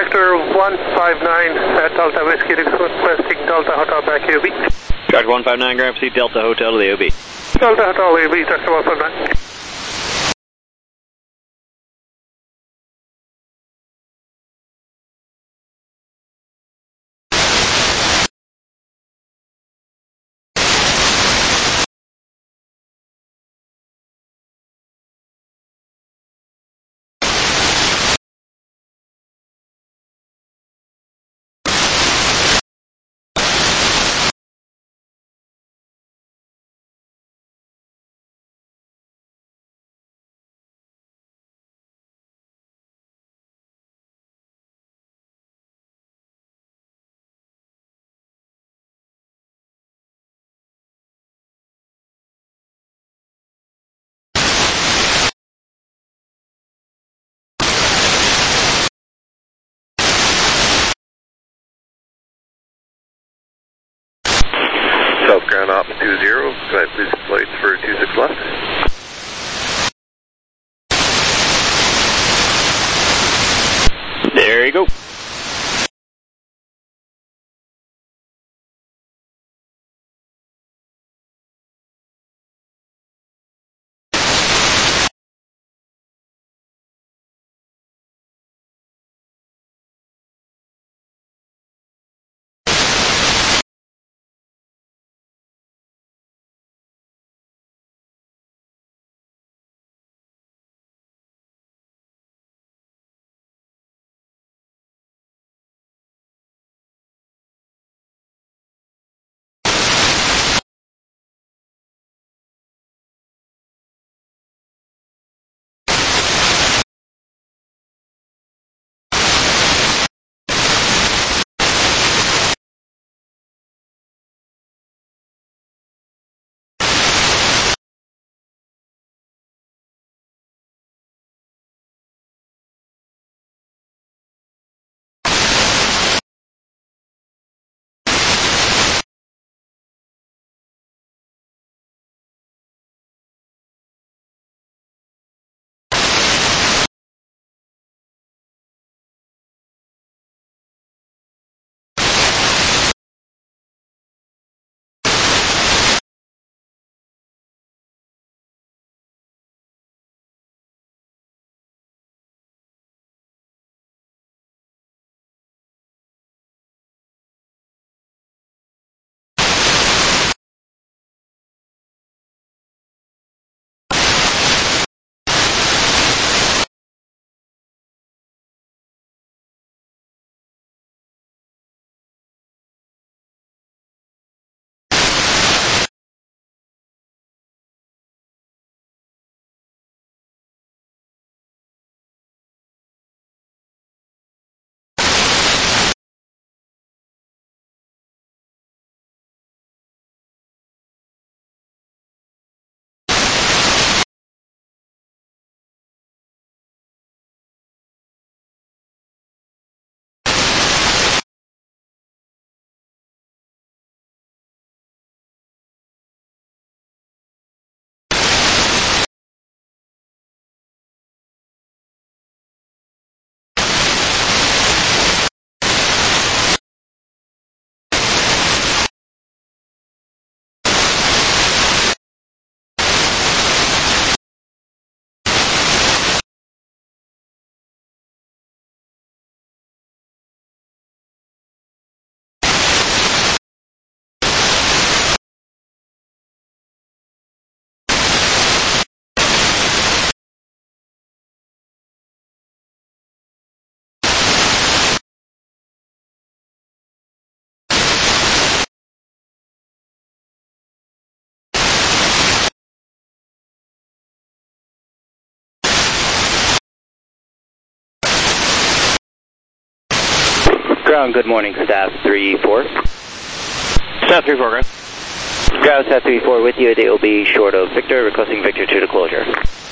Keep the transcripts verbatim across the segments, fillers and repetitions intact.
Vector one five nine at Delta Whiskey requesting Delta Hotel back A O B. Roger one five nine, Grand Proceed Delta Hotel to the A O B. Delta Hotel A O B, Delta one five nine. South ground op two zero, can I please flights for two six left? There you go. Ground, good morning, staff three four. Staff three four, ground. Ground, staff three four with you at A O B short of Victor, requesting Victor to the closure.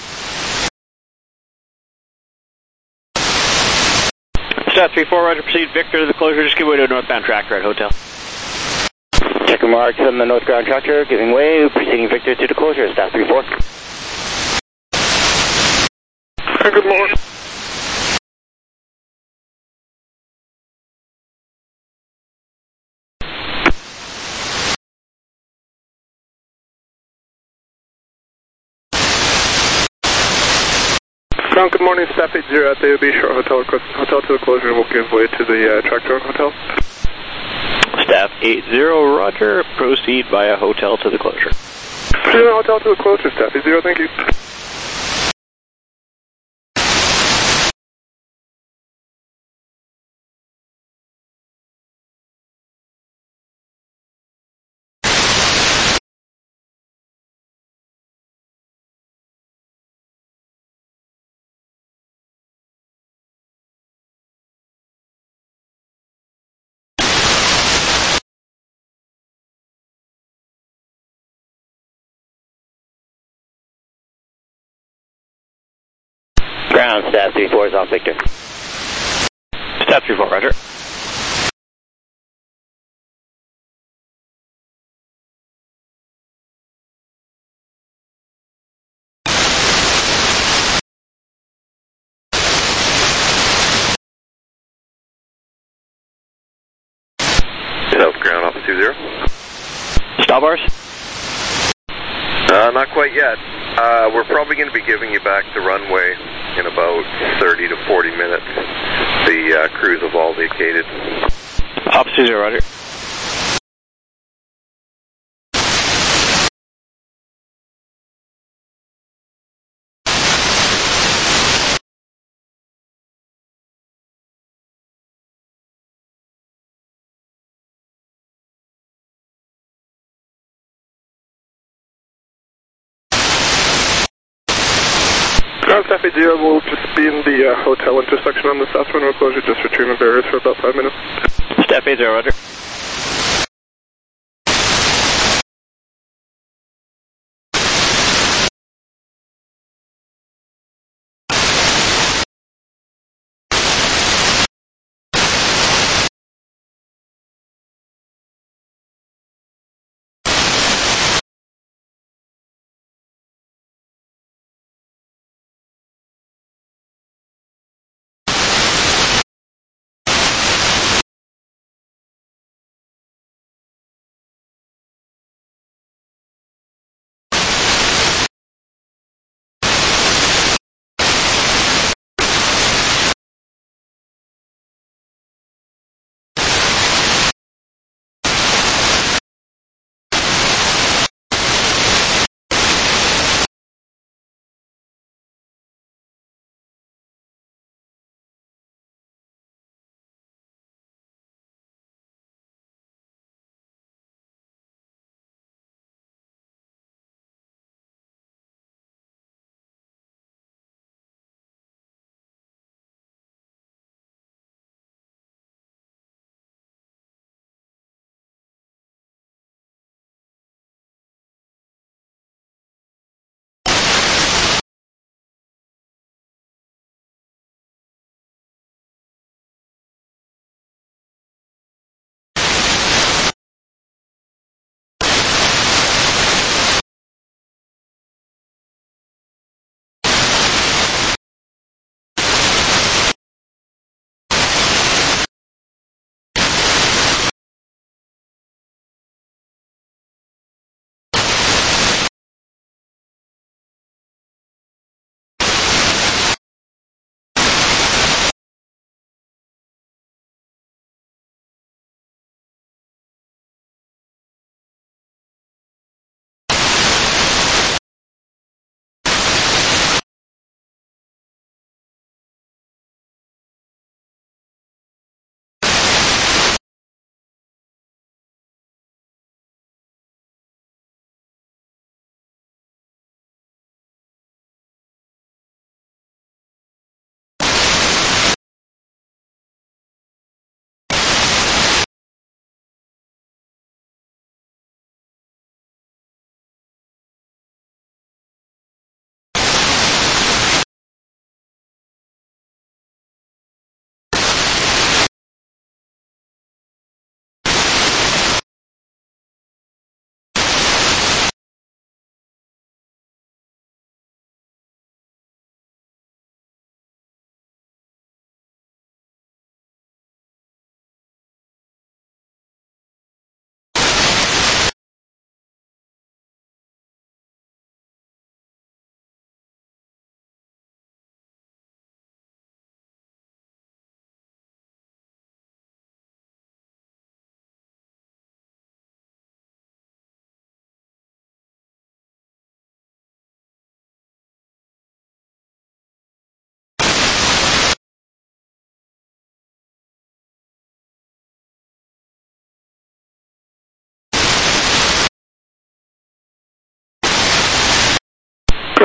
Staff three four, roger, proceed Victor to the closure, just give way to a northbound tractor at hotel. Check marks on the northbound tractor, giving way, proceeding Victor to the closure, staff three four. Good morning. Ground, good morning, staff eight zero at the A O B Short Hotel, hotel to the closure, and we'll give way to the uh, Tractor Hotel. Staff eight zero, roger, proceed via hotel to the closure. Proceed via hotel to the closure, staff eight zero, thank you. Ground, staff three four is off Victor. Staff three four, roger. South ground, Office two zero. Stop bars? Uh, not quite yet. Uh, we're probably going to be giving you back the runway in about thirty to forty minutes. The uh, crews have all vacated. Office two zero, roger. Ground, staff eight zero will just be in the uh, hotel intersection on the south runway closure, just for treatment barriers for about five minutes. Staff eight zero, roger.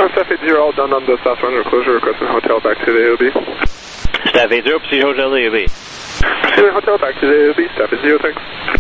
Ground Staff eight zero, all done on the south runway closure, requesting hotel back to the A O B. Staff eight zero, proceed hotel to the A O B. Proceeding hotel back to the A O B, Staff eight zero, thanks.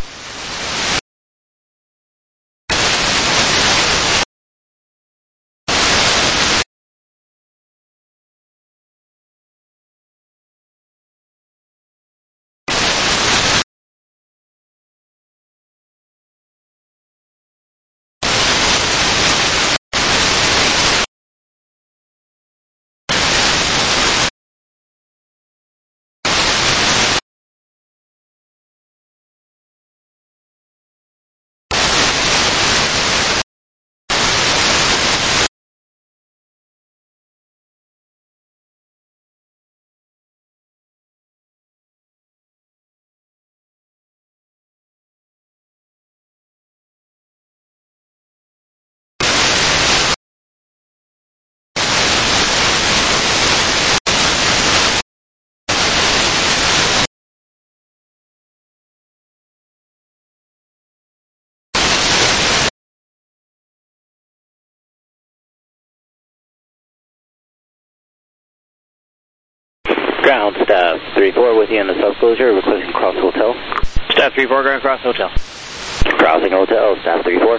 Ground Staff three four with you in the south closure, requesting cross hotel. Staff three four, going across hotel. Crossing hotel, Staff three four.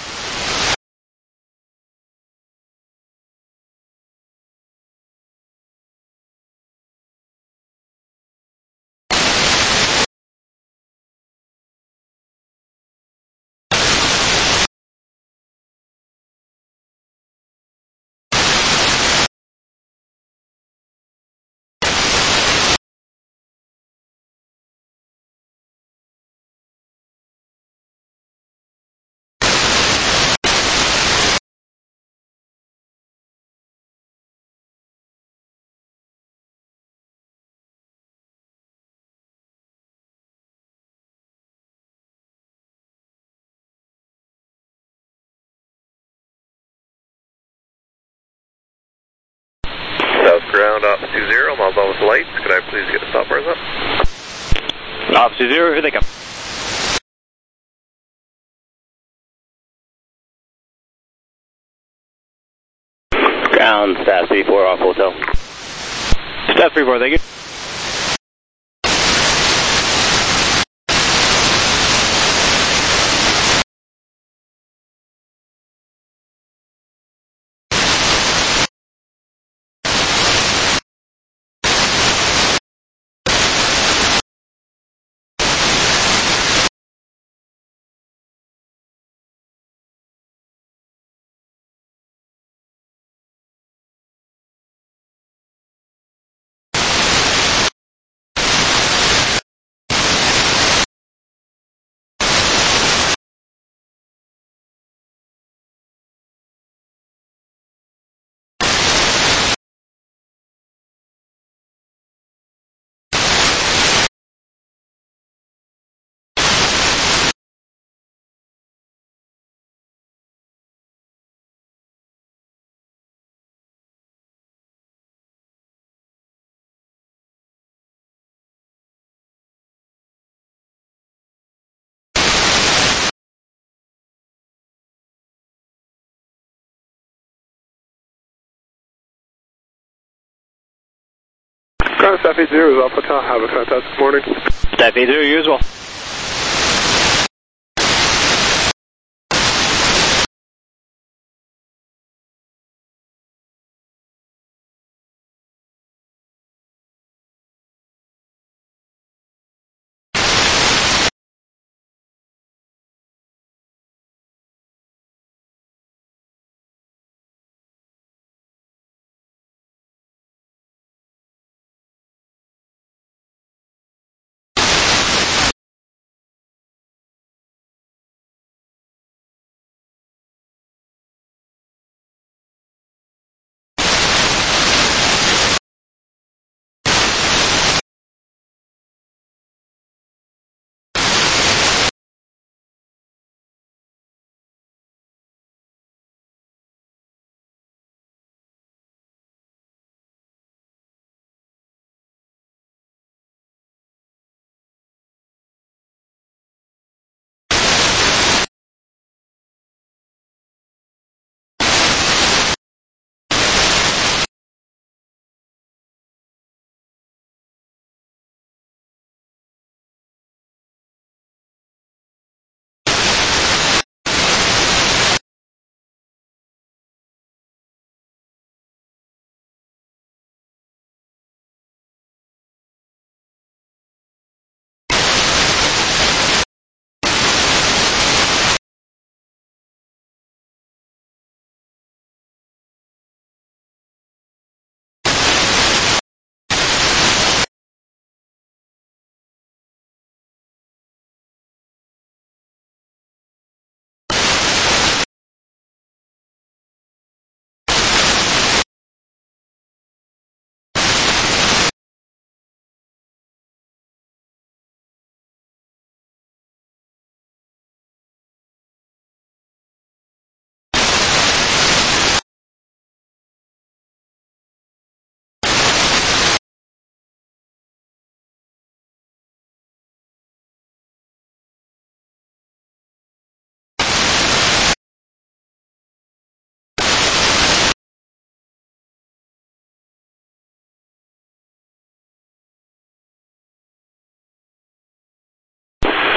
South ground, Office two zero, I'm all with lights. Could I please get the stop bars up? Office two zero, here they come. Ground Staff three four off hotel. Staff three four, thank you. Ground Staff eight zero is off hotel, have a fantastic morning. Staff eight zero, you as well.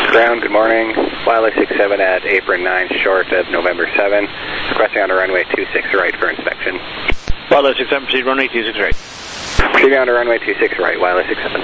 Ground, good morning. Wireless six seven at apron nine short of November seven. Requesting on the runway two six right for inspection. Wireless six seven, proceed runway two six right. Proceed on the runway two six right, Wireless six seven.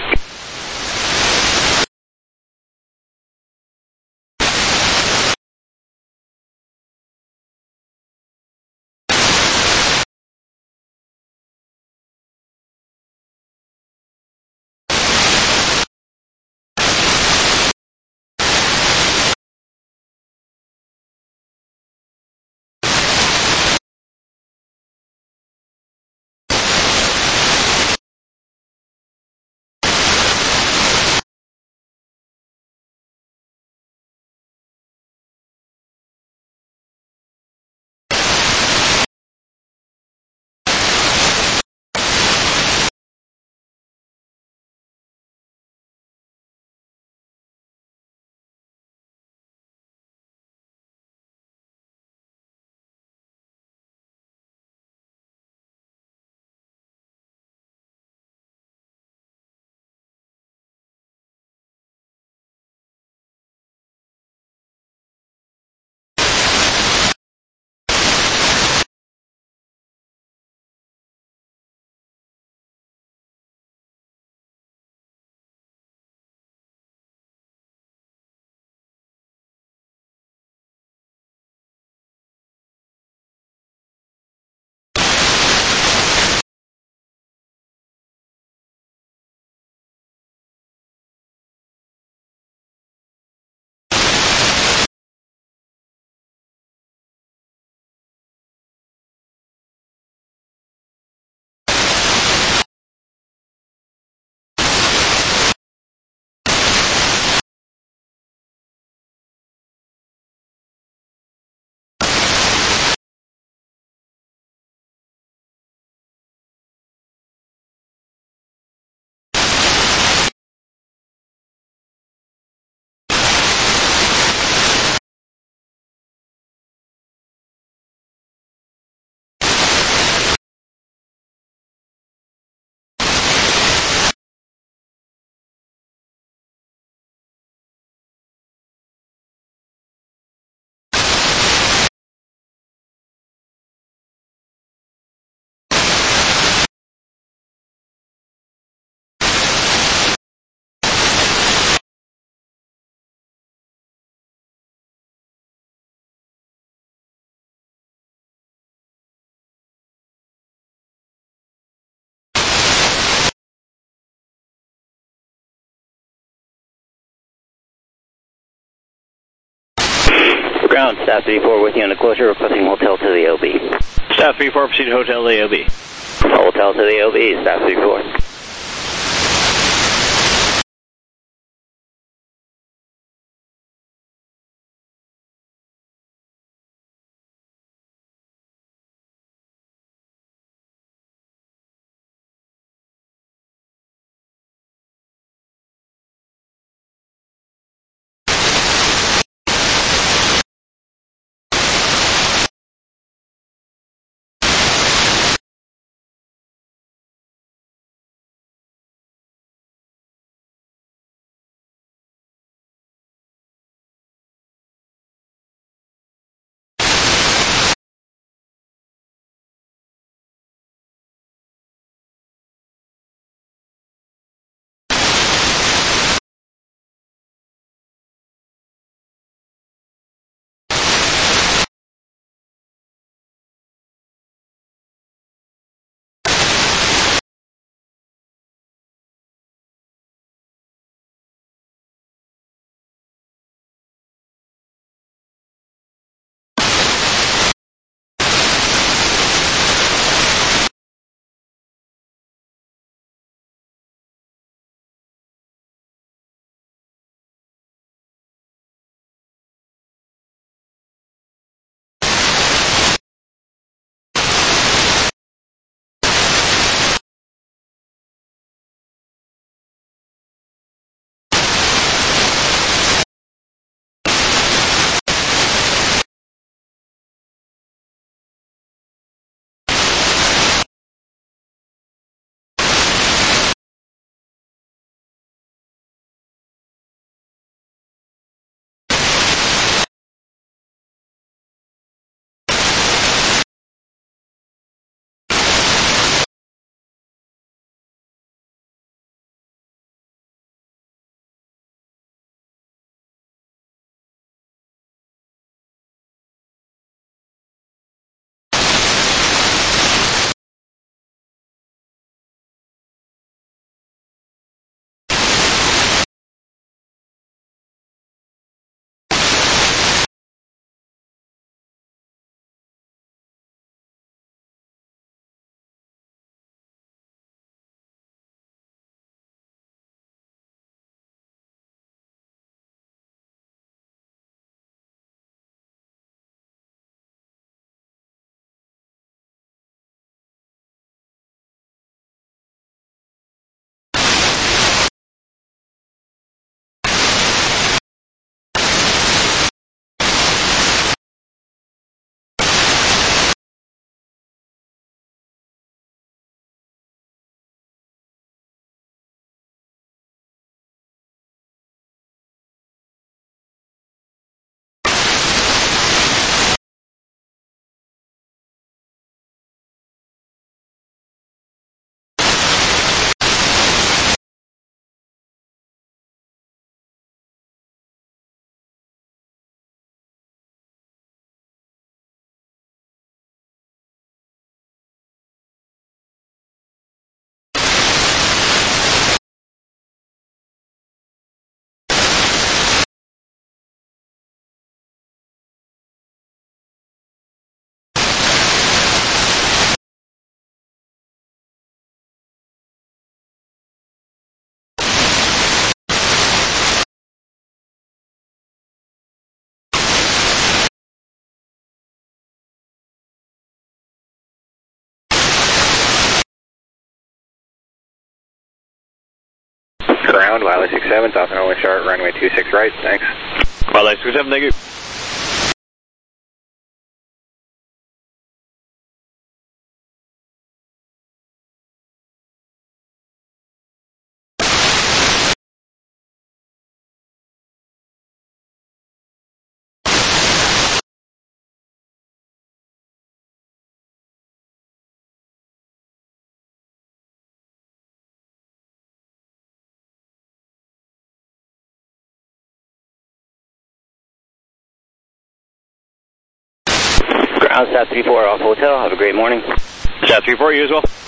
Ground, Staff three four with you on the closure, requesting hotel to the O B. Staff three four, proceed to hotel to the O B. Hotel to the O B, Staff three four. Ground, Wiley six seven, South Norway Short, runway two six right, thanks. Wiley six seven, thank you. Ground, South three four off hotel. Have a great morning. South three four, you as well.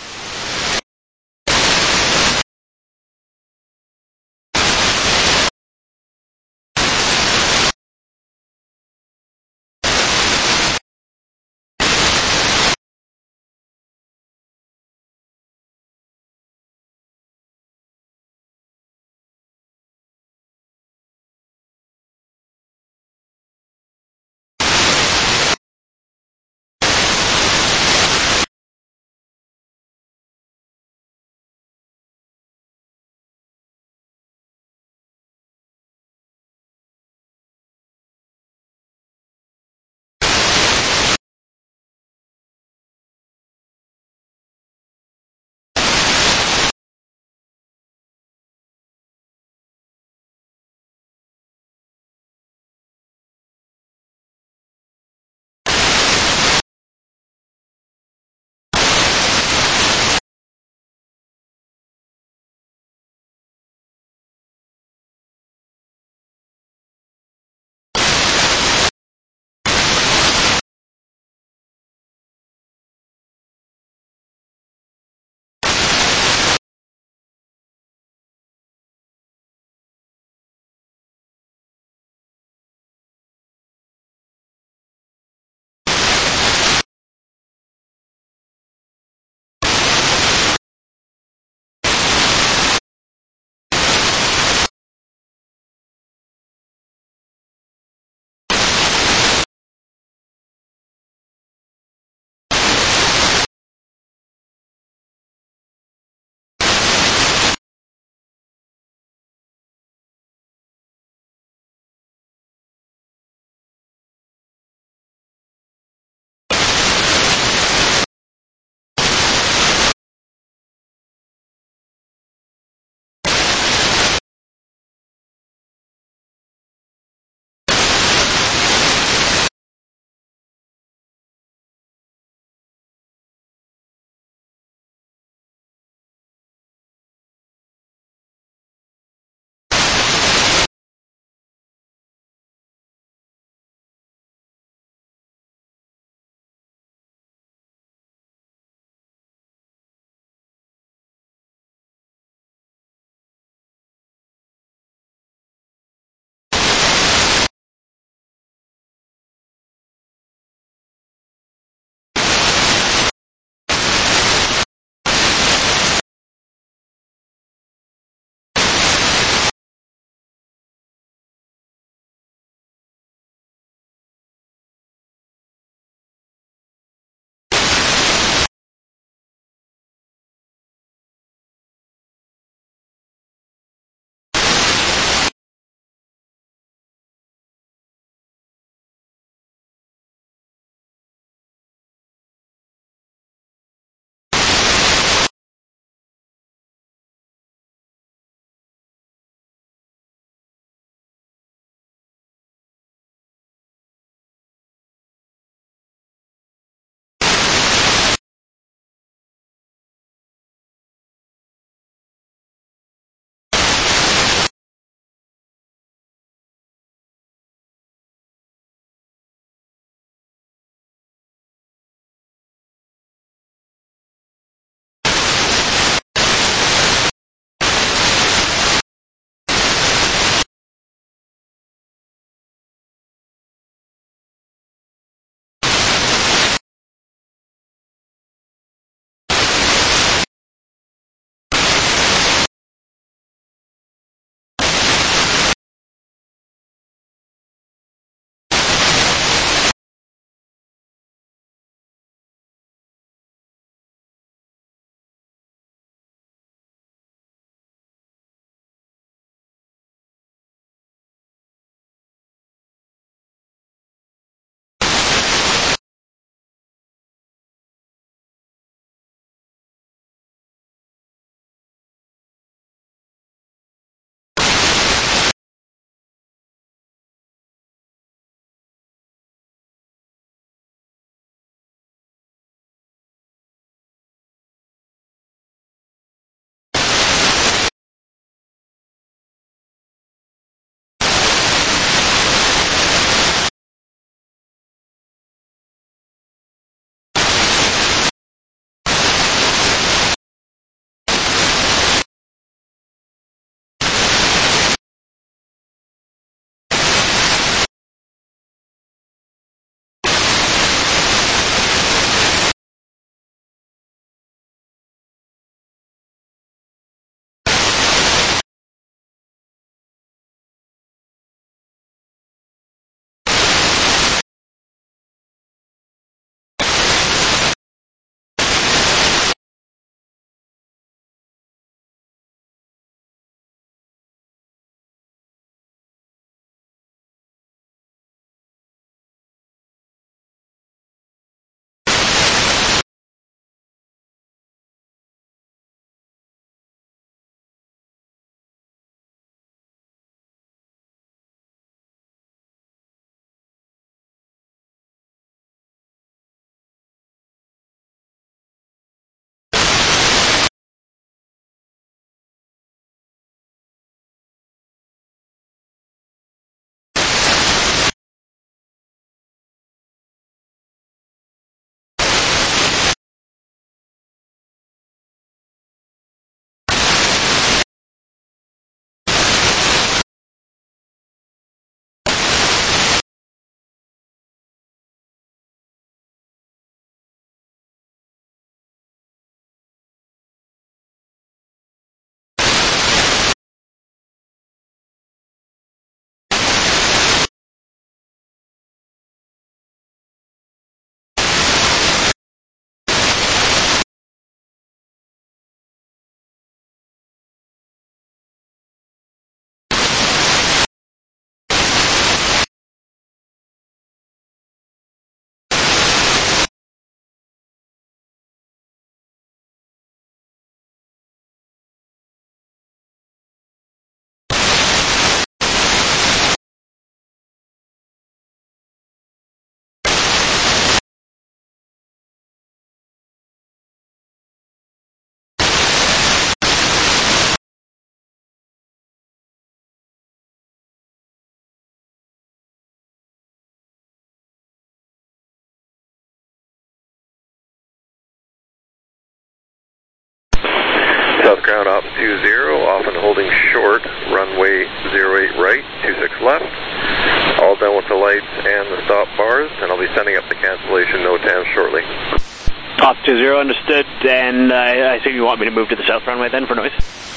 South ground op two zero, off and holding short, runway zero eight right, two six left. All done with the lights and the stop bars, and I'll be sending up the cancellation note down shortly. Op two zero, understood, and uh, I assume you want me to move to the south runway then for noise?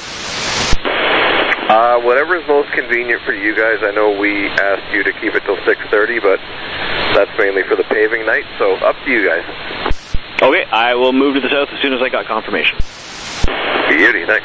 Uh, whatever is most convenient for you guys. I know we asked you to keep it till six thirty, but that's mainly for the paving night, so up to you guys. Okay, I will move to the south as soon as I got confirmation. Beauty, thanks.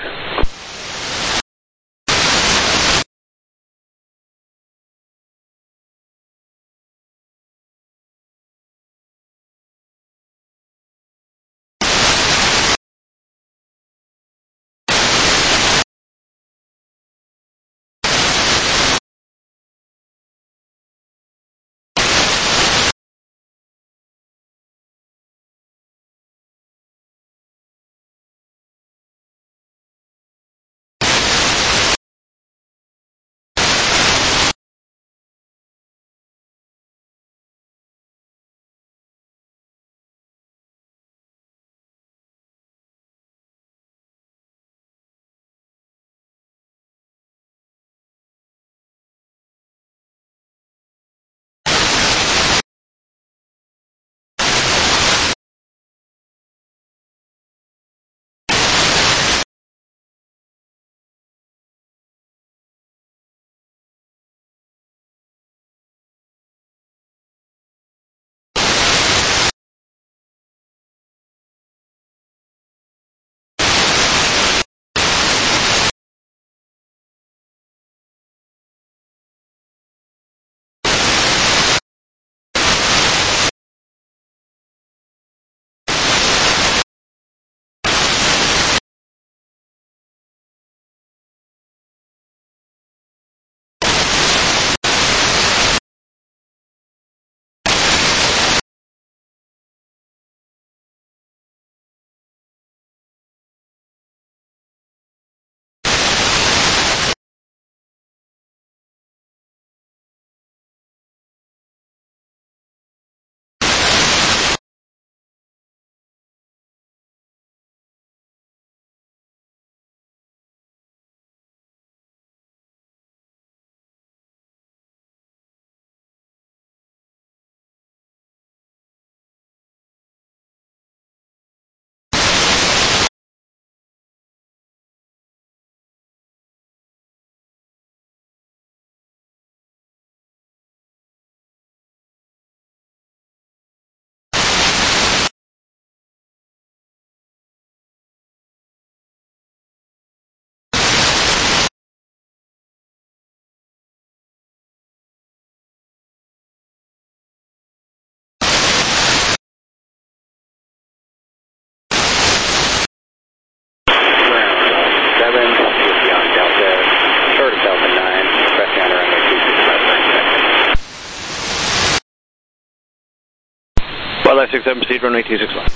Wildlife six seven, proceed runway two six left.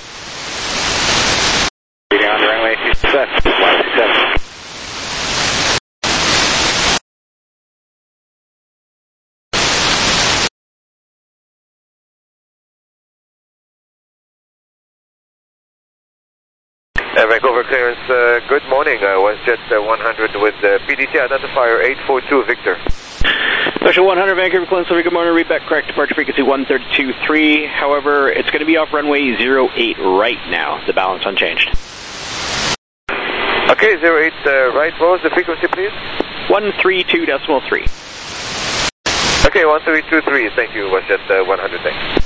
Proceeding on runway two six left, Wildlife six seven. Uh, Vancouver clearance, uh, good morning. Uh, WestJet uh, one hundred with uh, P D T identifier eight four two Victor. Special one hundred Vancouver clearance, good morning, read back correct, departure frequency one thirty-two point three. However, it's going to be off runway zero eight right now, the balance unchanged. Okay, zero eight uh, right, what was the frequency please? one thirty-two point three. Okay, one three two three, thank you, WestJet uh, one hundred, thanks.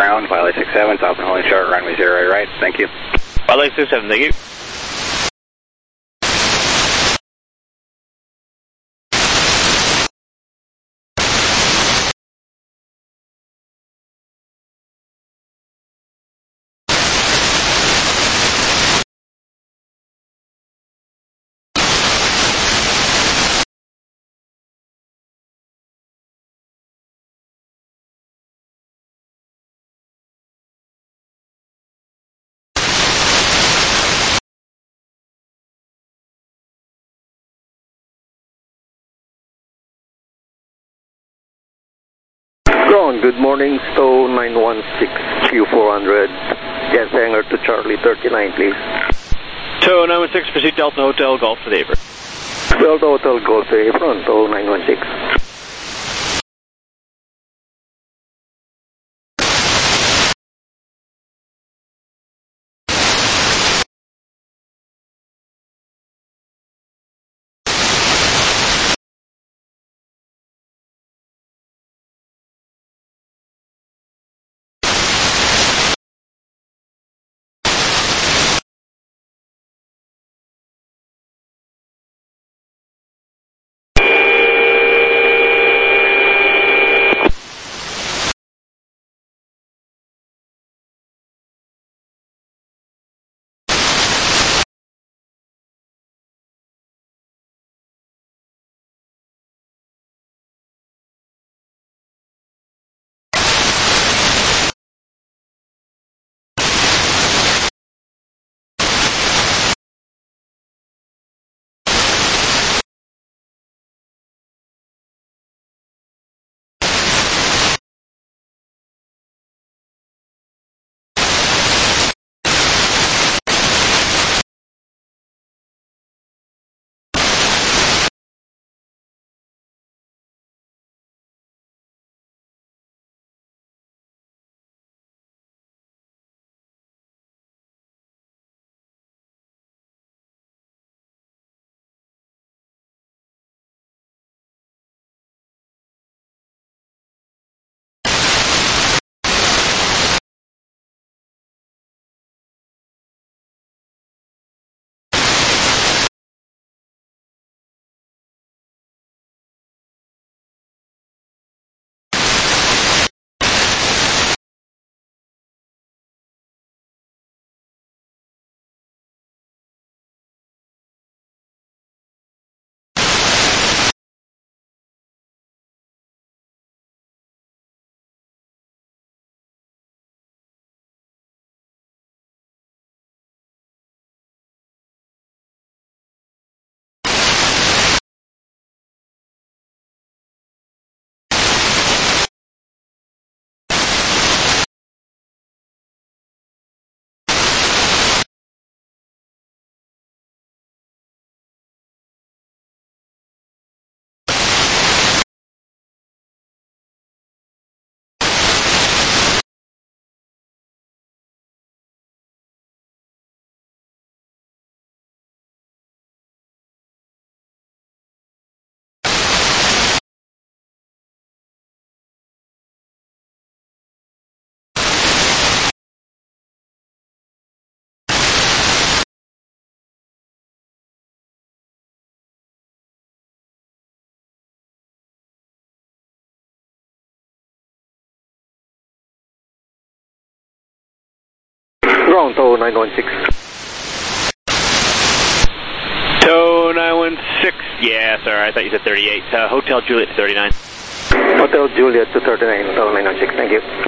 ground, Pilot six seven, top and holding short, runway zero eight right. Thank you. Pilot six seven, thank you. Ground, good morning, Stowe nine one six Q four hundred, Jets hangar to Charlie thirty-nine, please. Stowe nine one six, proceed Delta Hotel, Golf to the apron. Delta Hotel, Golf to the apron, Stowe nine one six. Ground, Stowe nine one six. Stowe nine one six, yeah, sorry, I thought you said thirty-eight. Uh, Hotel Juliet to thirty-nine. Hotel Juliet to thirty-nine, Stowe nine one six, thank you.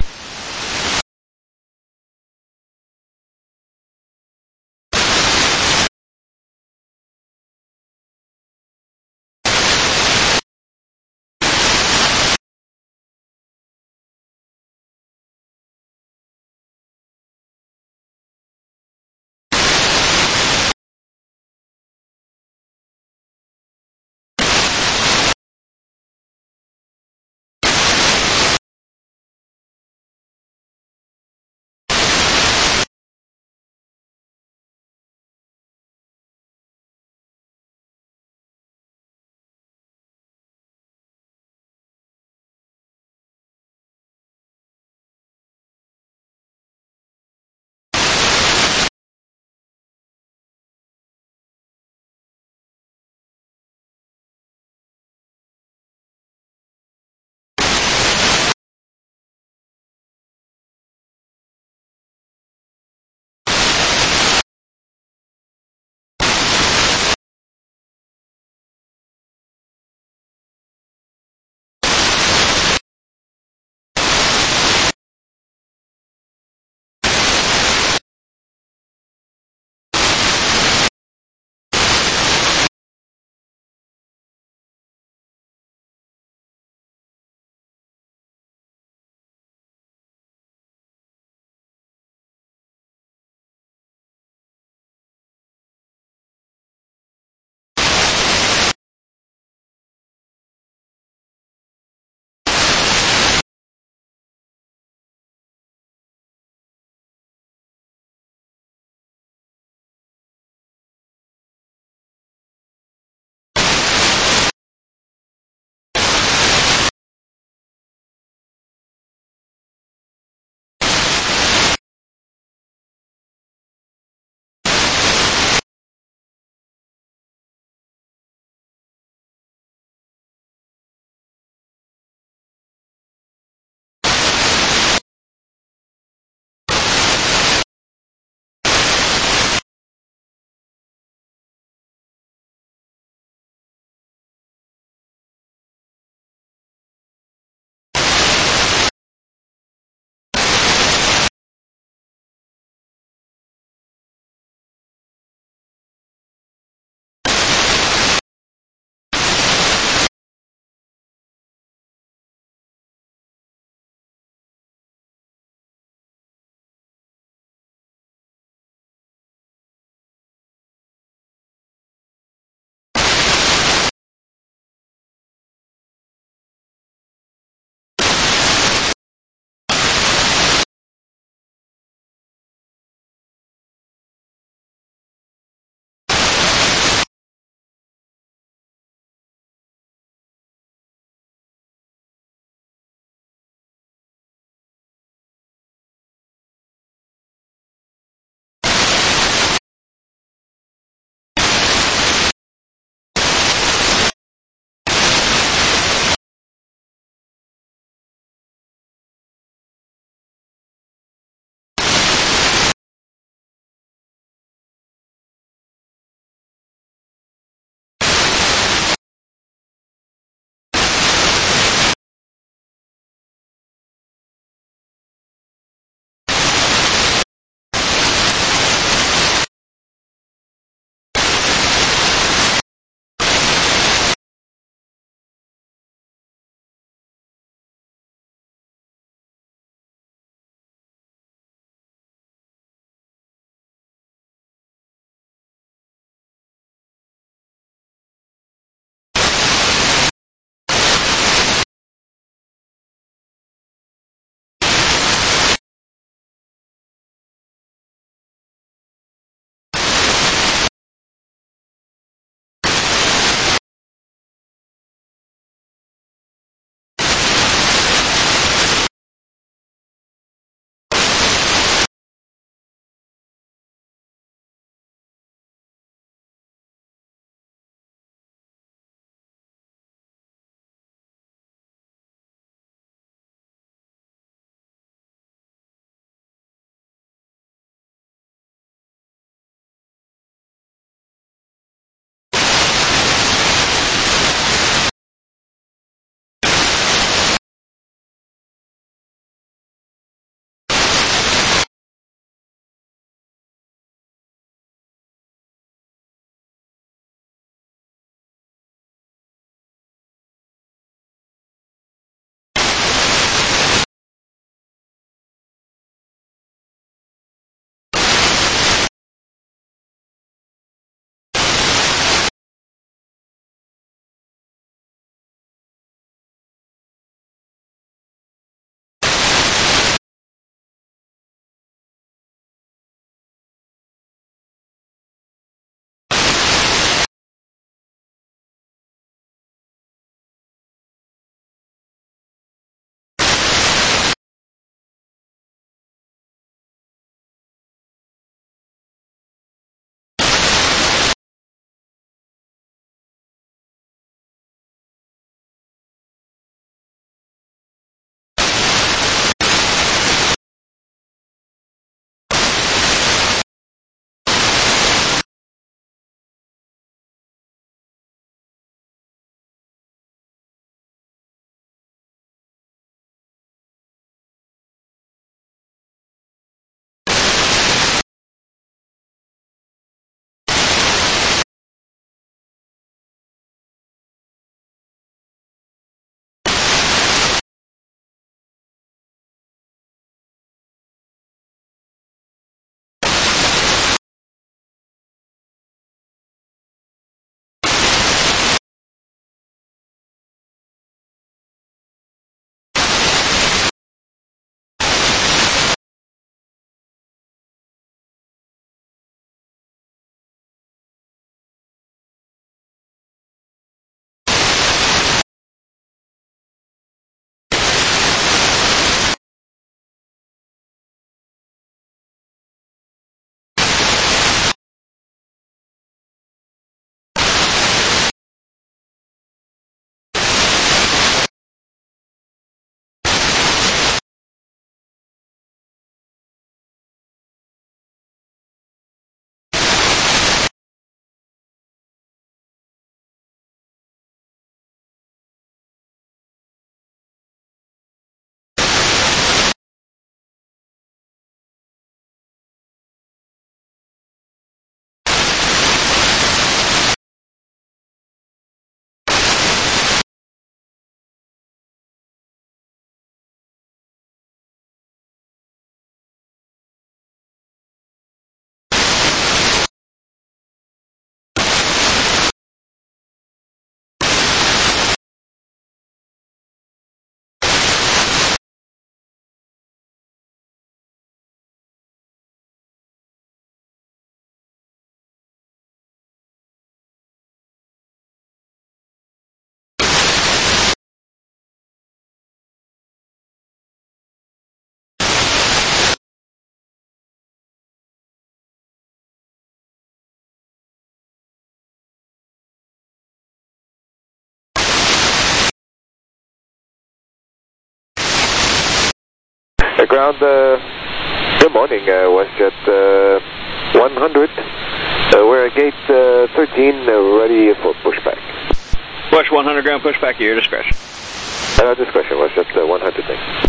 Uh, ground, uh, good morning, uh, WestJet uh, one hundred. Uh, we're at gate uh, thirteen, uh, ready for pushback. West one hundred ground pushback at your discretion. Uh, discretion, WestJet uh, one hundred, thanks.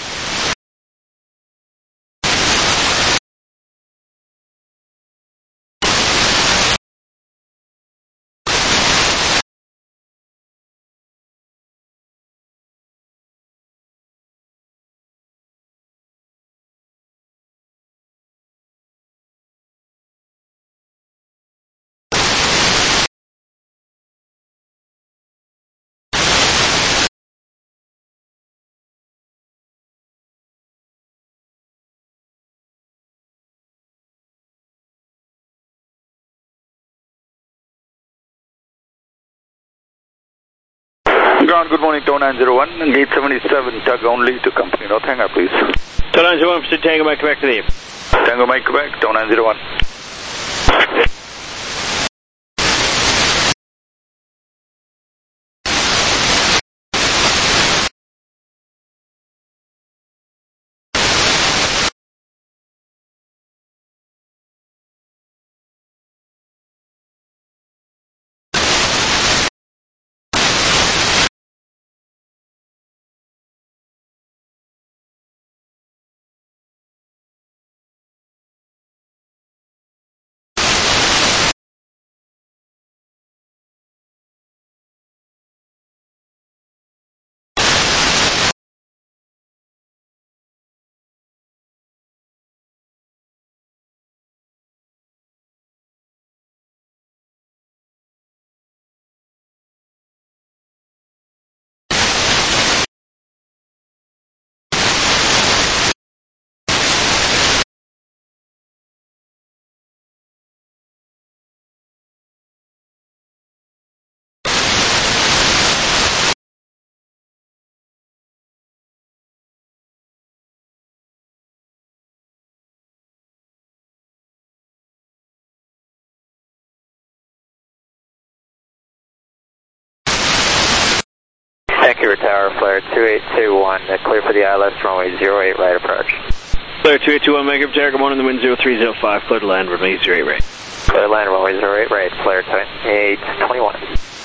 Ground, good morning, Tower nine zero one, gate seventy-seven, tug only to company north hangar, please. Tower nine zero one, proceed Tango Mike Quebec to the air. Tango Mike Quebec, Tower nine zero one. Vancouver Tower, flare two eight two one, uh, clear for the I L S, runway zero eight right approach. Flare two eight two one, Vancouver Tower, good morning, the wind zero three zero five, clear to land, runway zero eight right. Clear to land, runway zero eight right, flare eight twenty-one.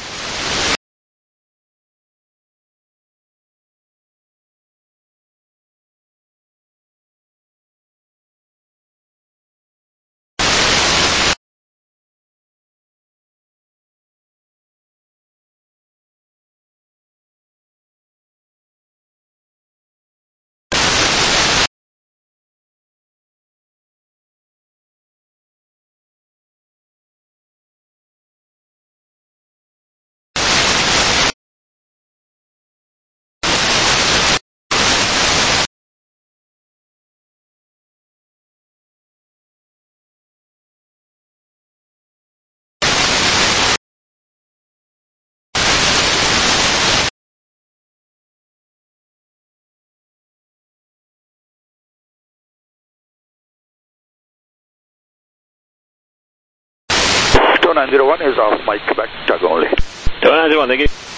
Tower nine zero one is off Mike Quebec, tug only. Tower nine zero one, thank you.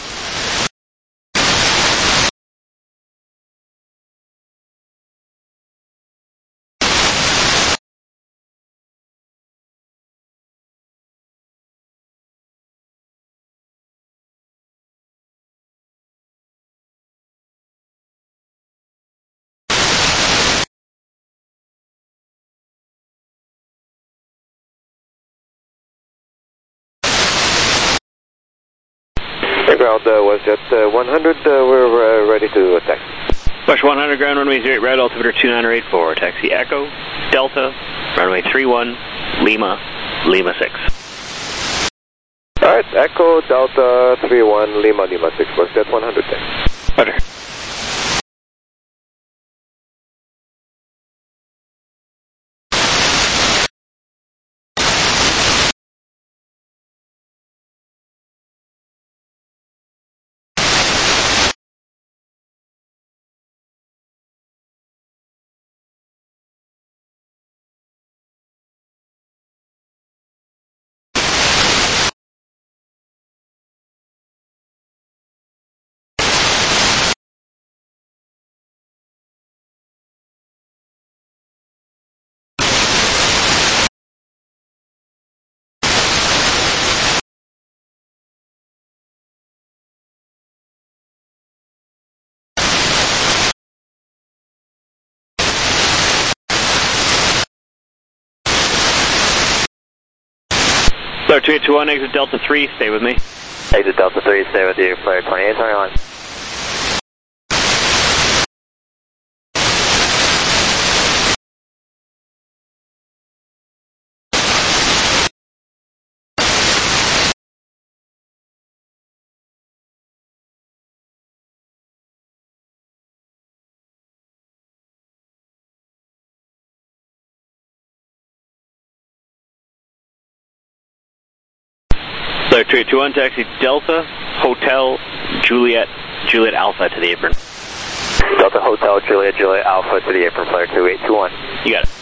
Ground, uh, WestJet uh, one hundred, uh, we're uh, ready to attack. West one hundred ground, runway zero eight right, altimeter two nine eight four, taxi Echo, Delta, runway three one, Lima, Lima six. Alright, Echo, Delta, three one, Lima, Lima six, WestJet one hundred, thanks. Roger. Flare two eight two one, exit Delta three, stay with me. Exit Delta three, stay with you, Flare twenty-eight twenty-one. Flare two eight two one, taxi Delta, Hotel, Juliet, Juliet Alpha to the apron. Delta Hotel, Juliet, Juliet Alpha to the apron, Flare two eight two one. You got it.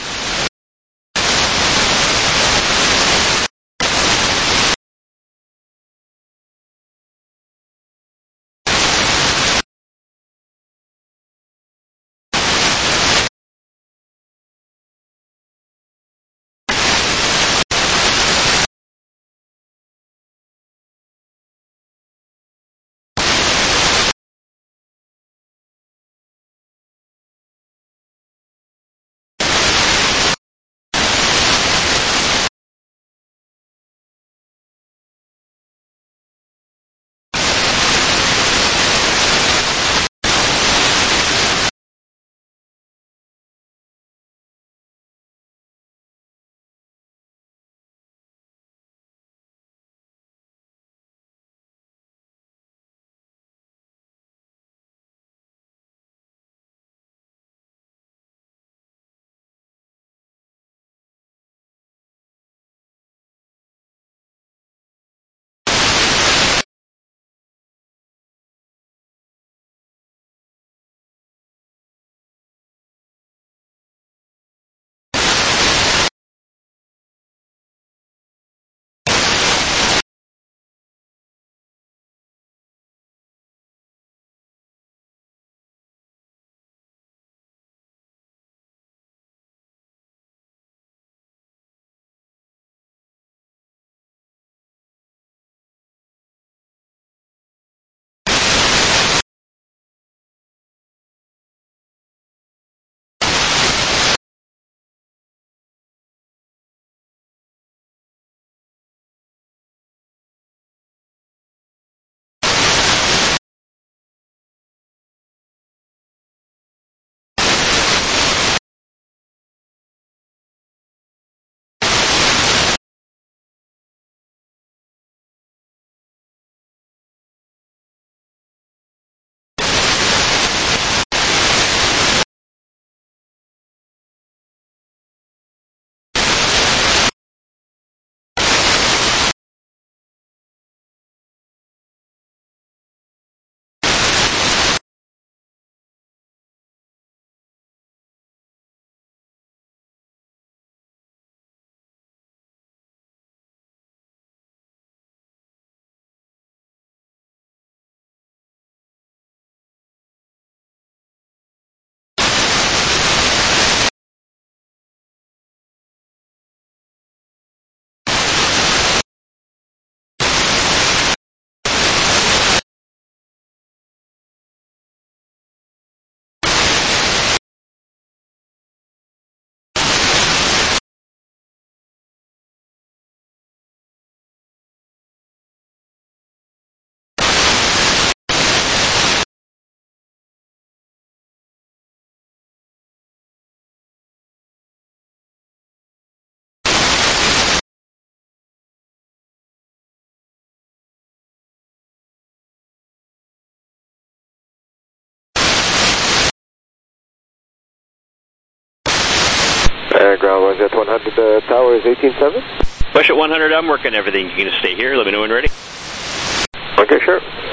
Uh, ground was at one hundred, uh, tower is eighteen seven. Push at one hundred, I'm working everything. You can just stay here, let me know when ready. Okay, sure.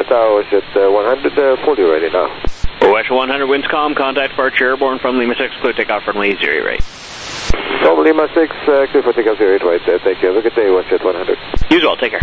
Towers at uh, one hundred, uh, fully ready now. West one hundred, winds calm, contact departure airborne from Lima six, clear takeoff runway zero right. From Lima six, uh, clear for takeoff zero eight right there. Thank you. Have a good day, West one hundred. You as well, take care.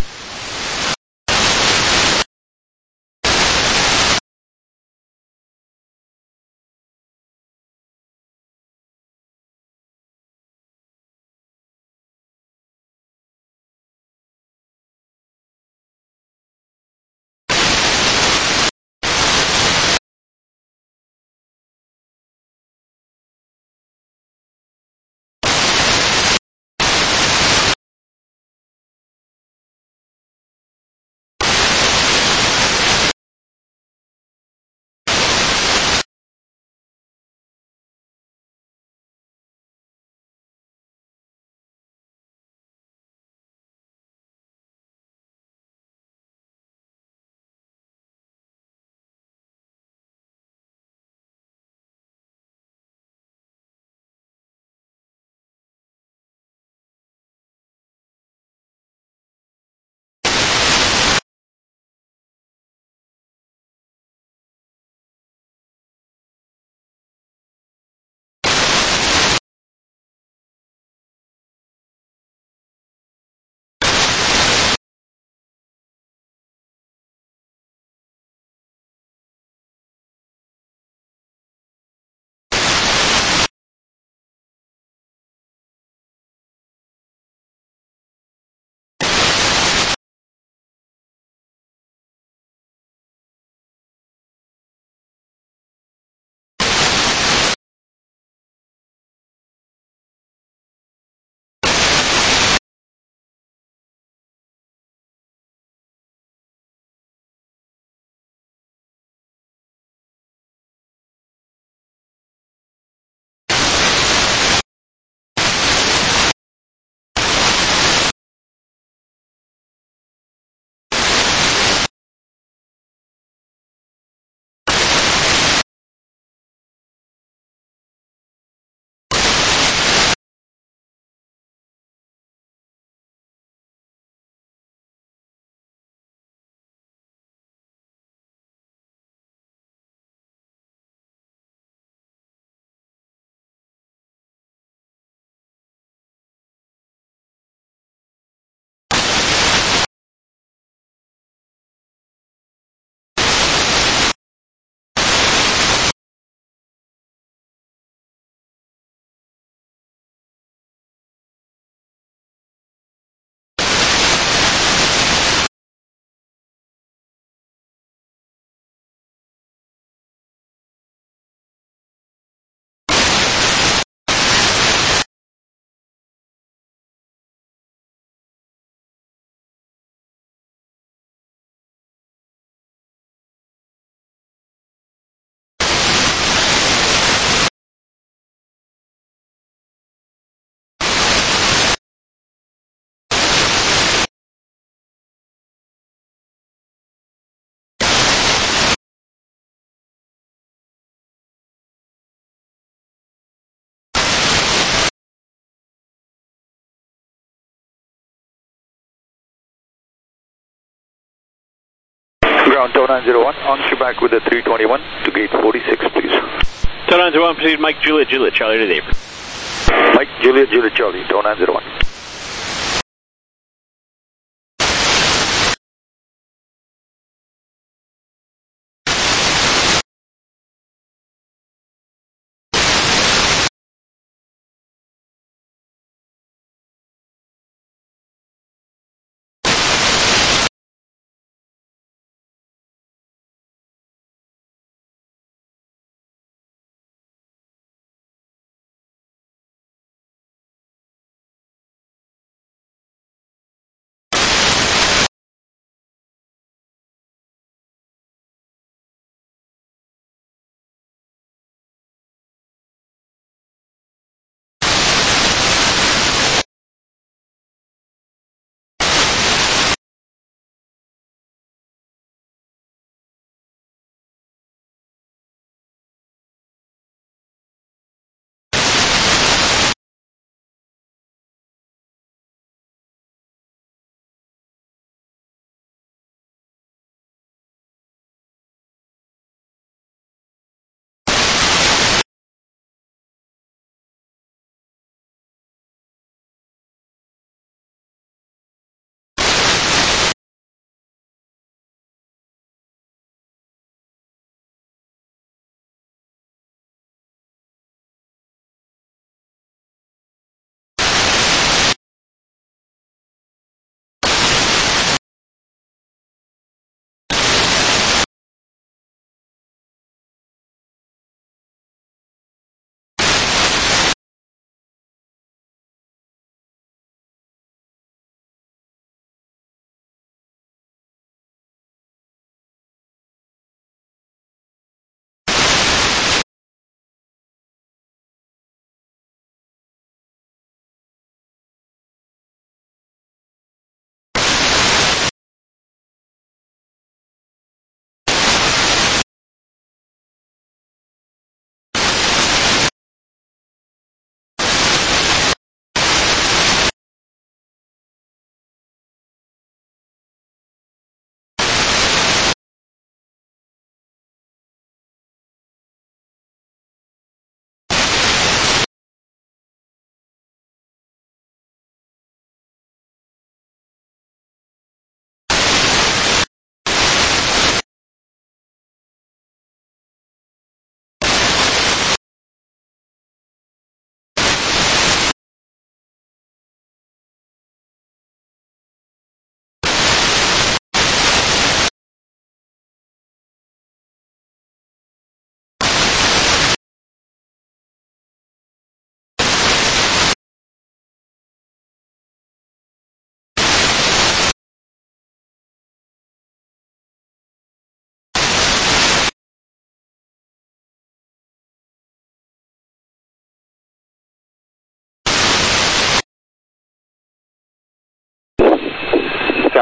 Ground Tower nine zero one, on Quebec with the three twenty-one to gate forty-six, please. Tower nine zero one, proceed Mike Juliet Juliet Charlie to Dave. Mike Juliet Juliet Charlie, Tower nine zero one.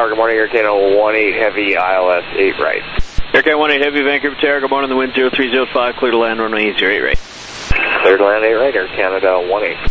Tower, good morning, Air Canada one eight Heavy, I L S eight right. Air Canada one eight Heavy, Vancouver Tower, good morning, the wind zero three zero five, clear to land, runway zero eight right. Clear to land eight right, Air Canada one eight.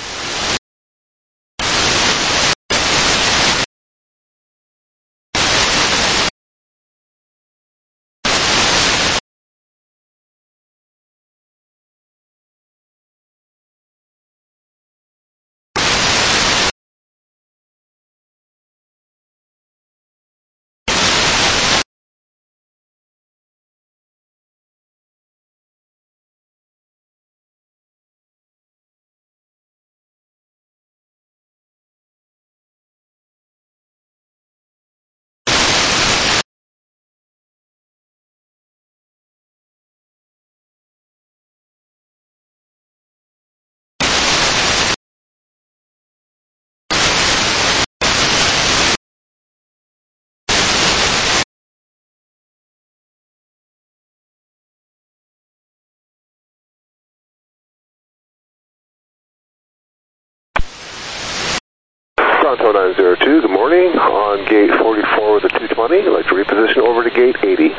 Toronto nine zero two, good morning. On gate forty-four with a two twenty. I'd like to reposition over to gate eighty.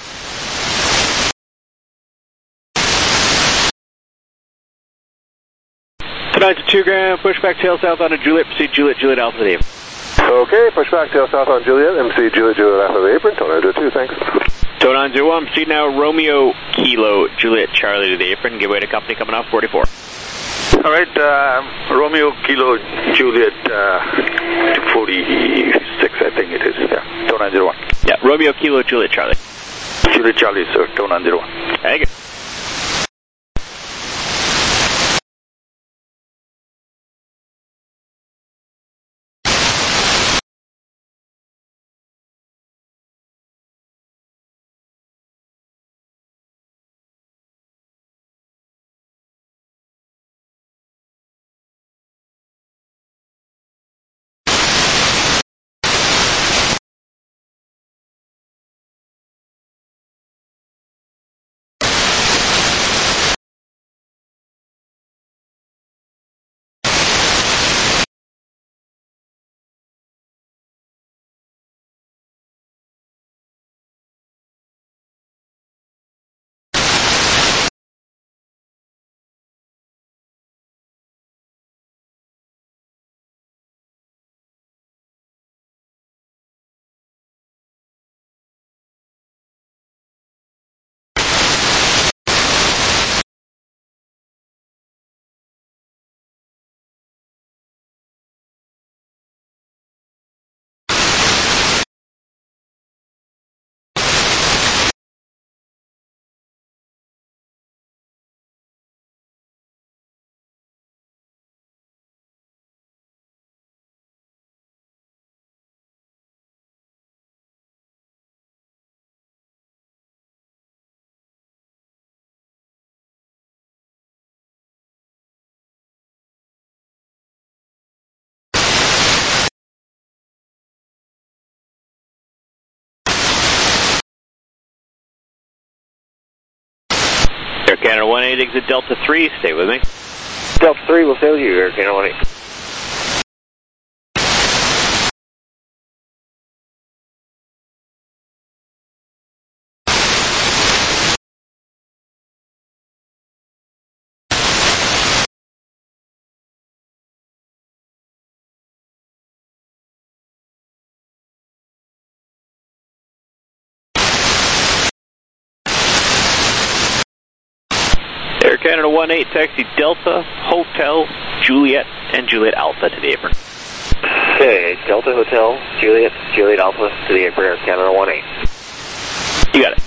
Tonight to two grand, push back tail south on a Juliet, proceed Juliet, Juliet Alpha Dave. Okay, push back tail south on Juliet, M C Juliet, Juliet Alpha the apron, Toronto nine zero two, thanks. Tow nine zero one, proceed now Romeo Kilo, Juliet Charlie to the apron, give way to company coming off forty-four. All right, uh, Romeo Kilo Juliet uh, forty-six, I think it is. Yeah, Tow nine zero one. Yeah, Romeo Kilo Juliet Charlie. Juliet Charlie, sir, Tow nine zero one. Thank you. Air Canada one eight, exit Delta three, stay with me. Delta three will stay with you, Air Canada one eight. Air Canada one eight, taxi Delta, Hotel, Juliet, and Juliet Alpha to the apron. Okay, Delta Hotel, Juliet, Juliet Alpha to the apron, Air Canada one eight. You got it.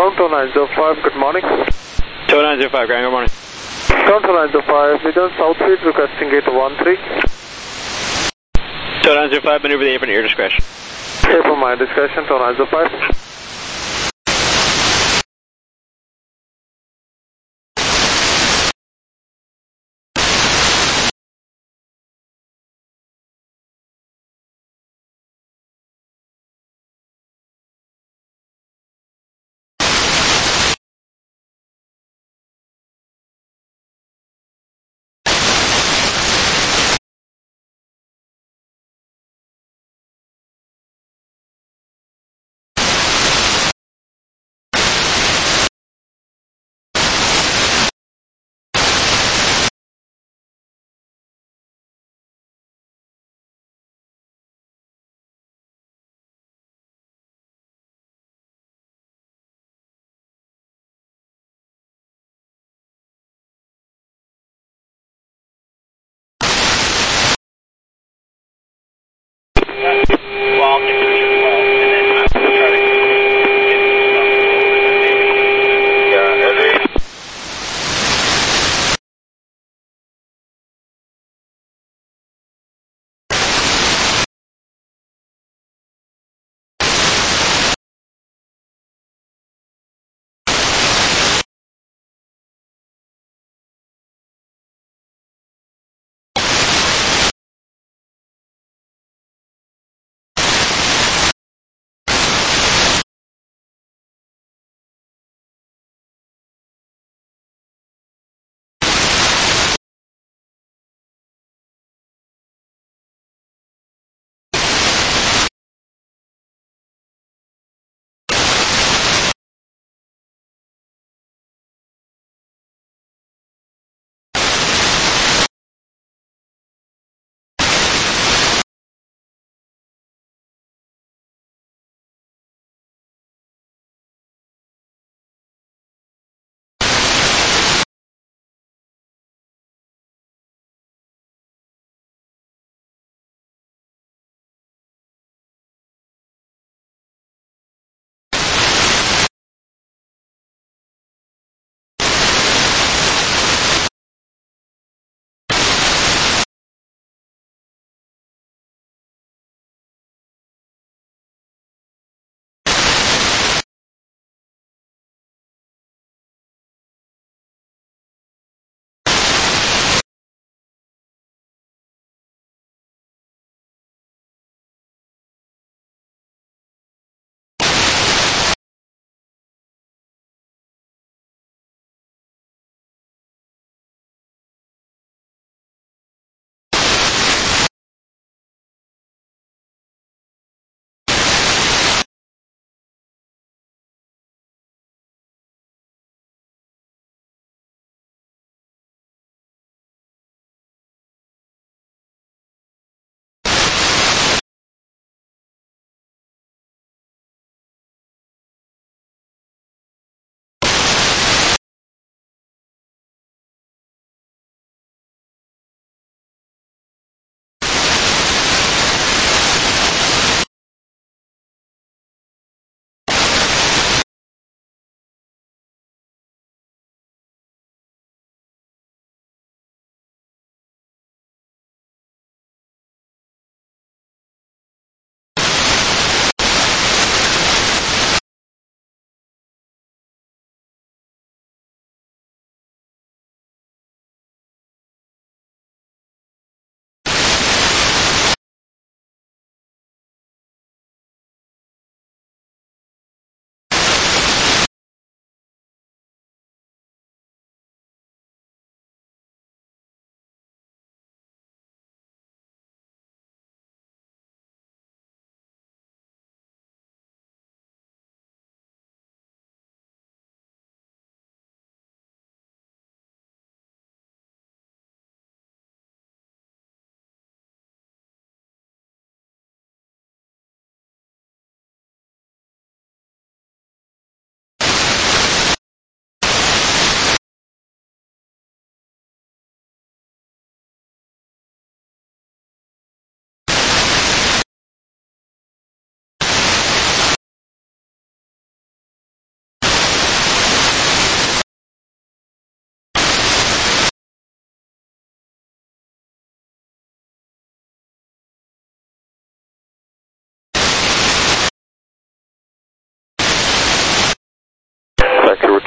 Ground two nine zero five, good morning. two nine zero five, ground, good morning. Ground two nine zero five, Vision Southfield requesting gate one three. two nine zero five, maneuver the apron at your discretion. Okay, for my discretion, two nine zero five.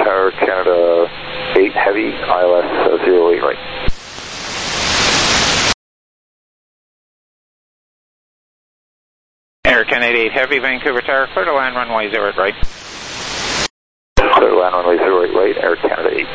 Air Canada eight Heavy, I L S zero eight right. Air Canada eight Heavy, Vancouver Tower, clear to land runway zero eight right. Clear to land runway zero eight right, Air Canada eight.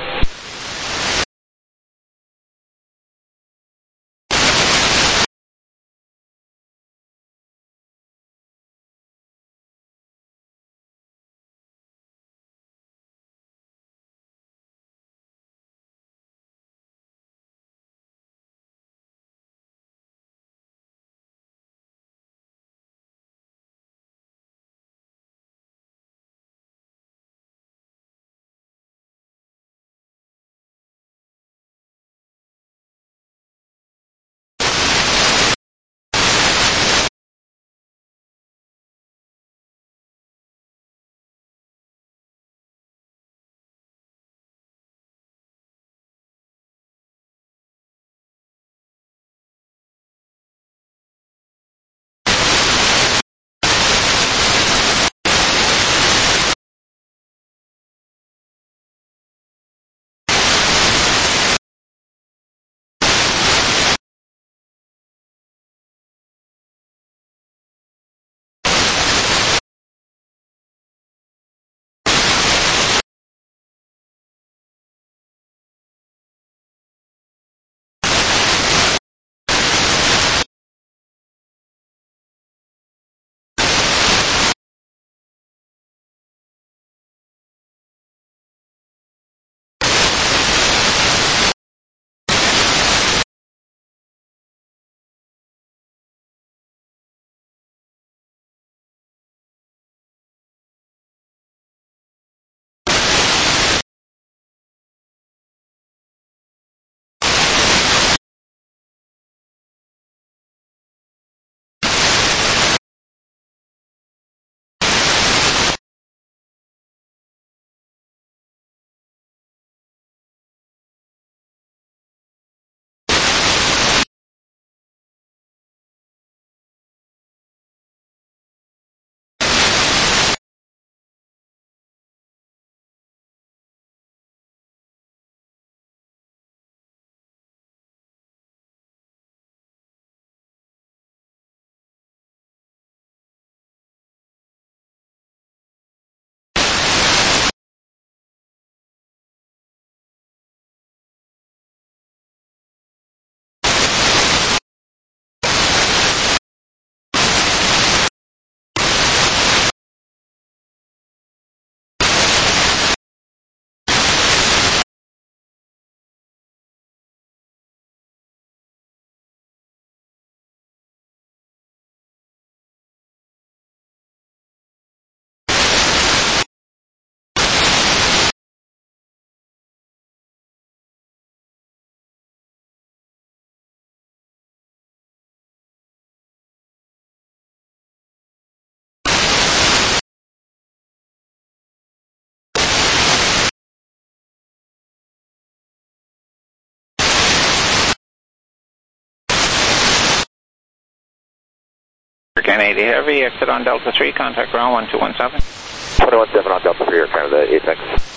Canada Heavy, exit on Delta three, contact ground one two one seven. one two one seven on Delta three, Air Canada eight, thanks.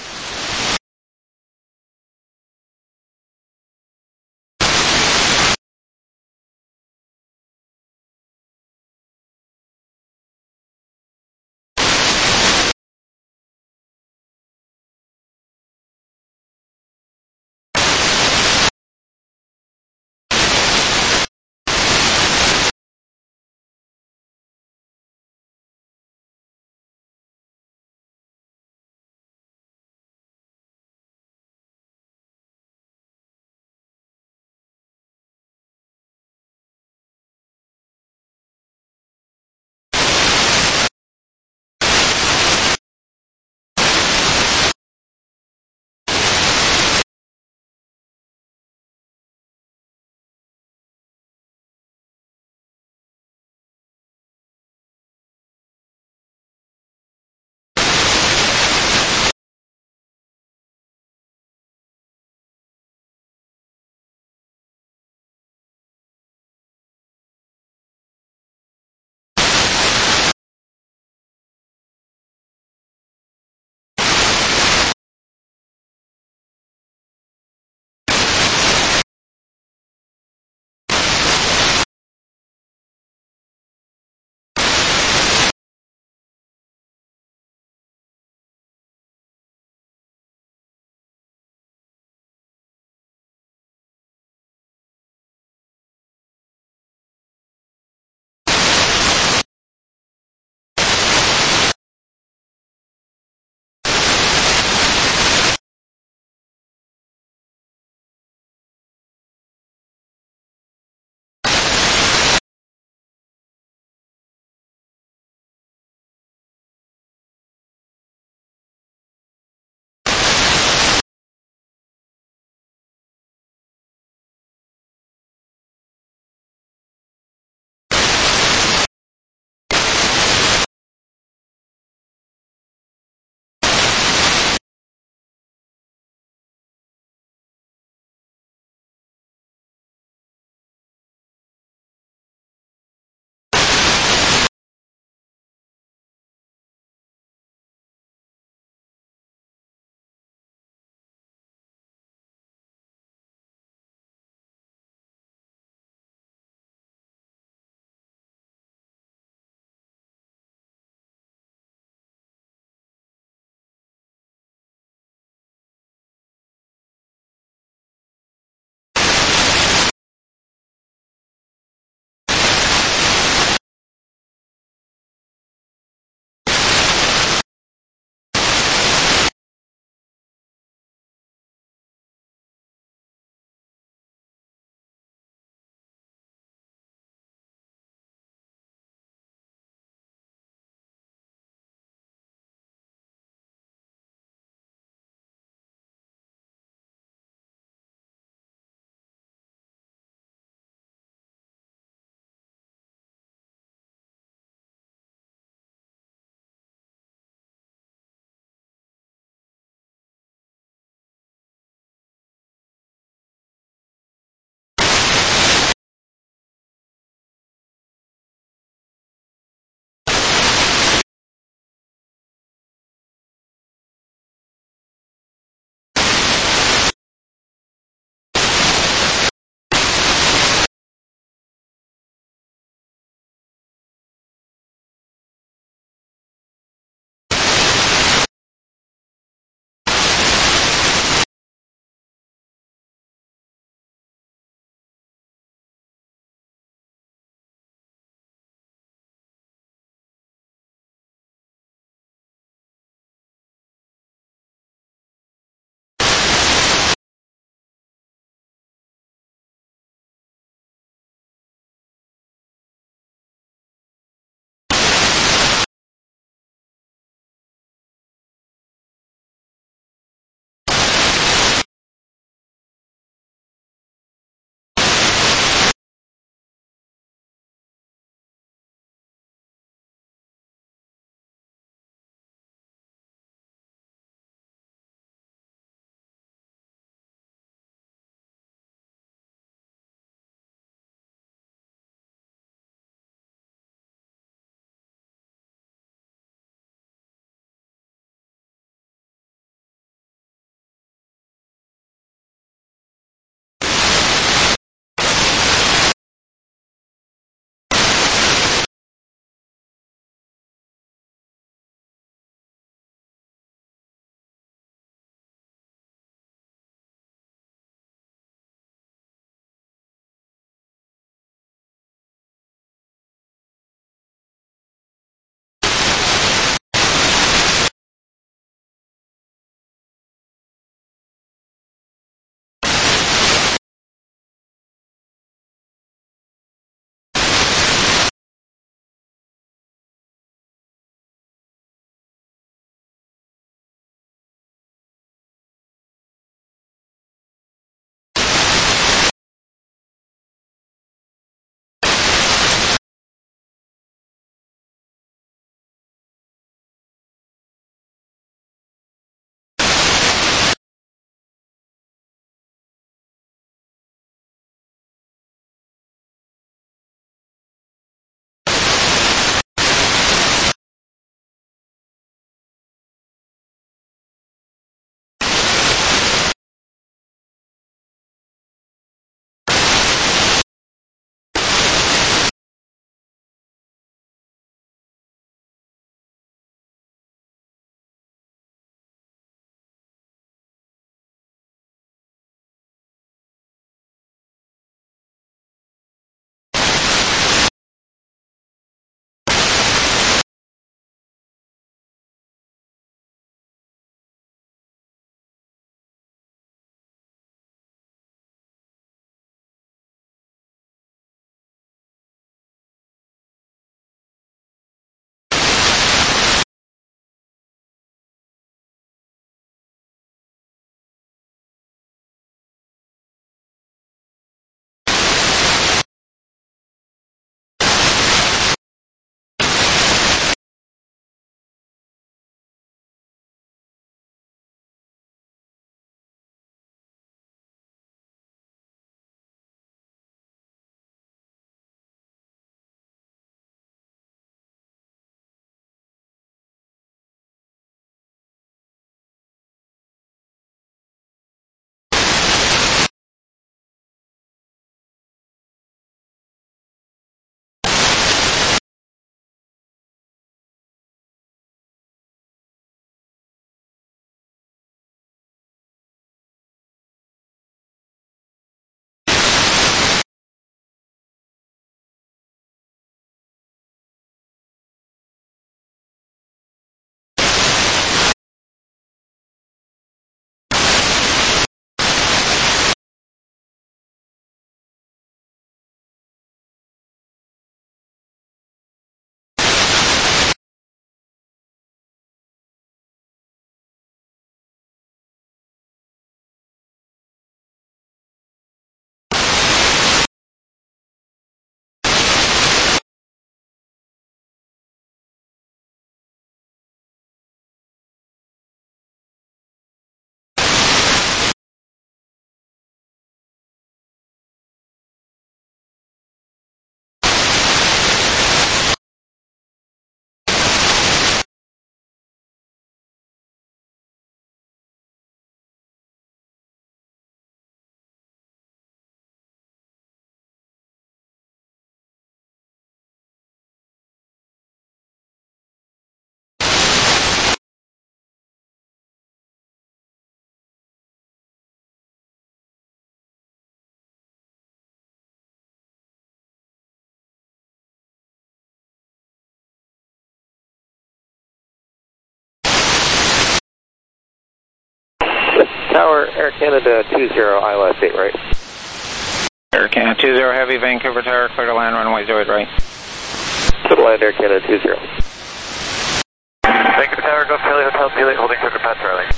Tower, Air Canada two zero, I L S eight right. Air Canada two zero Heavy, Vancouver Tower, clear to land, runway zero eight right. Clear to land, Air Canada two zero. Vancouver Tower, go Charlie Hotel Juliet, holding clear to Pat Charlie.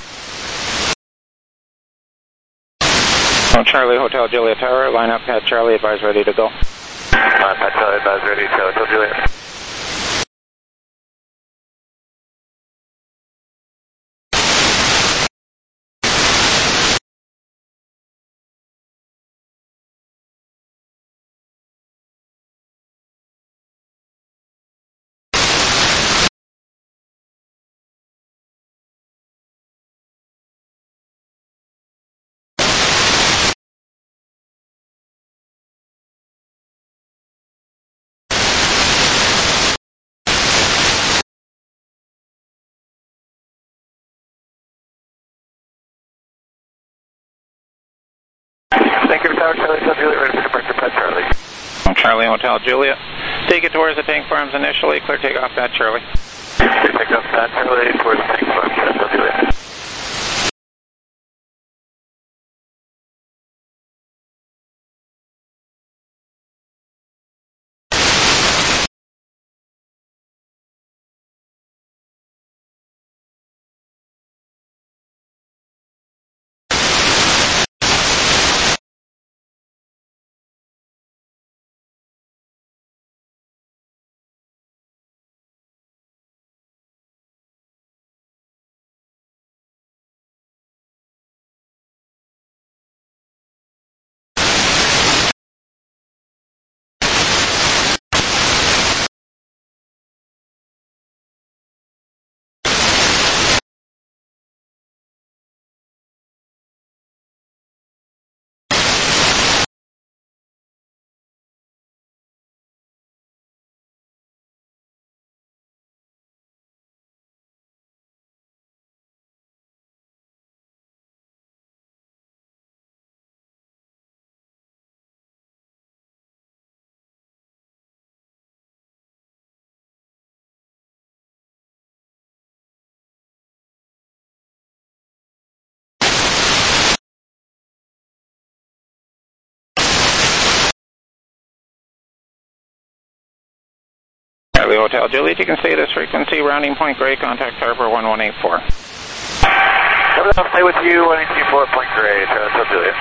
Oh, Charlie Hotel Juliet Tower, line up, Pat Charlie, advise ready to go. Uh, Pat Charlie, advise ready, Charlie Hotel Juliet. Vancouver Tower, Charlie Hotel Juliet, ready for departure, Pat Charlie. Oh, Charlie Hotel Juliet, take it towards the tank farms initially, clear takeoff, Pat Charlie. Clear takeoff, Pat Charlie, towards the tank farms, Hotel Juliet. Charlie Hotel Juliet, you can stay at this frequency, rounding point gray, contact Harbor one one eight four. I'll stay with you, one eight four, point gray, Charlie Hotel Juliet.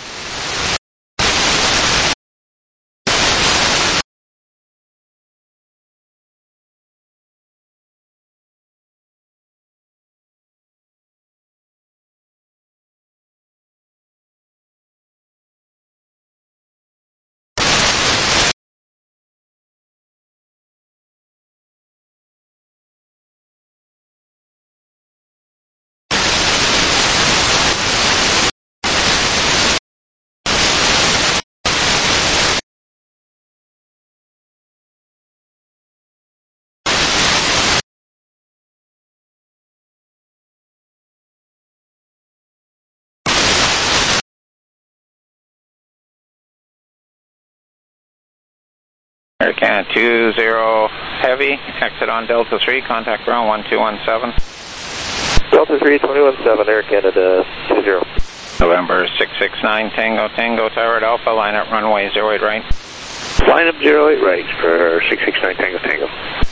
Air Canada two zero Heavy, exit on Delta three, contact ground one two one seven. Delta three, two one seven, Air Canada two zero. November six six nine, Tango Tango, Tower at Alpha, line up runway zero eight right. Line up zero eight right for six six nine Tango Tango.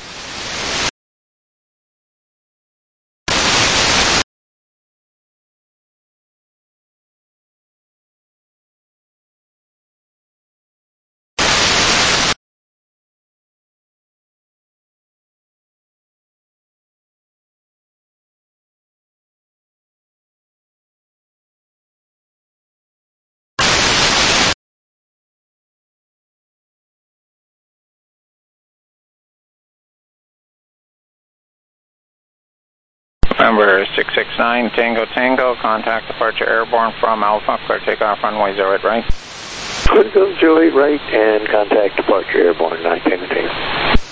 November six six nine, Tango Tango, contact departure airborne from Alpha, clear takeoff runway zero eight right. Clear to go zero eight right and contact departure airborne nine Tango Tango.